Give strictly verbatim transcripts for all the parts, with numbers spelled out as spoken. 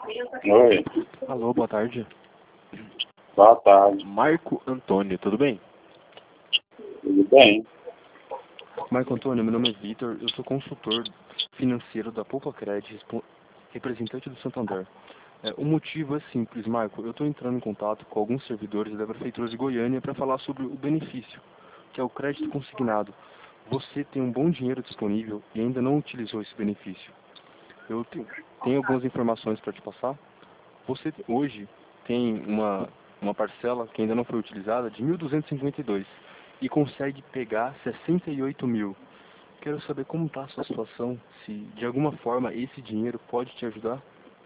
Oi, Alô, boa tarde. boa tarde. Marco Antônio, tudo bem? Tudo bem? Marco Antônio, meu nome é Vitor, eu sou consultor financeiro da Poupa Cred, respo- representante do Santander. É, o motivo é simples, Marco, eu estou entrando em contato com alguns servidores da Prefeitura de Goiânia para falar sobre o benefício, que é o crédito consignado. Você tem um bom dinheiro disponível e ainda não utilizou esse benefício. Eu te- tenho algumas informações para te passar. Você hoje tem uma, uma parcela que ainda não foi utilizada de mil duzentos e cinquenta e dois e consegue pegar sessenta e oito mil. Quero saber como está a sua situação, se de alguma forma esse dinheiro pode te ajudar.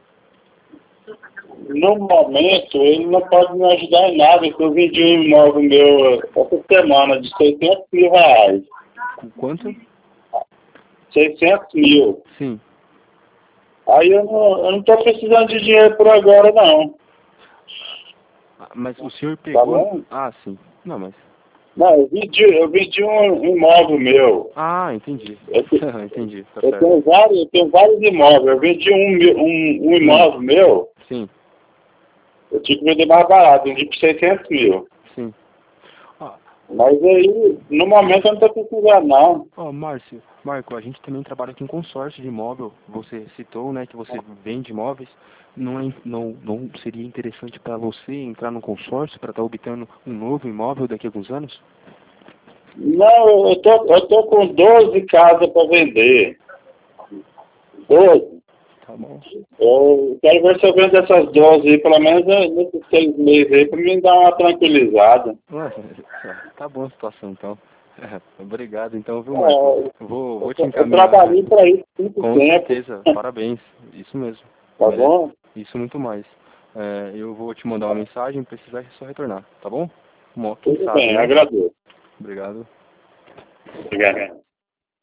No momento, ele não pode me ajudar em nada, porque eu vendi um imóvel meu essa semana de seiscentos mil reais. Com quanto? seiscentos mil. Sim. Aí eu não, eu não tô precisando de dinheiro por agora, não. Ah, mas o senhor Tá pegou... bom? Ah, sim. Não, mas... Não, eu vendi, eu vendi um imóvel meu. Ah, entendi. Eu, te- Entendi, tá eu certo. tenho vários, eu tenho vários imóveis. Eu vendi um, mi- um, um Sim, imóvel meu, sim, eu tive que vender mais barato, vendi por seiscentos mil. sim. Ah, Mas aí, no momento, eu não tô precisando, não. ó, Márcio, Marco, a gente também trabalha com consórcio de imóvel. Você citou, né, que você vende imóveis. Não, é, não, não seria interessante para você entrar no consórcio para estar obtendo um novo imóvel daqui a alguns anos? Não, eu tô, eu tô com doze casas para vender. doze. Tá bom. Eu quero ver se eu vendo essas doze aí, pelo menos eh, nesses seis meses aí, para me dar uma tranquilizada. Ué, tá bom a situação, então. Obrigado, então, viu, Marco? É, Vou, eu, vou te eu encaminhar. trabalhei para isso muito Com tempo, certeza, parabéns. Isso mesmo. tá Merece. bom? Isso muito mais. É, eu vou te mandar uma mensagem, precisar é só retornar, tá bom? Bom, quem Tudo sabe, bem, né? agradeço. Obrigado. Obrigado.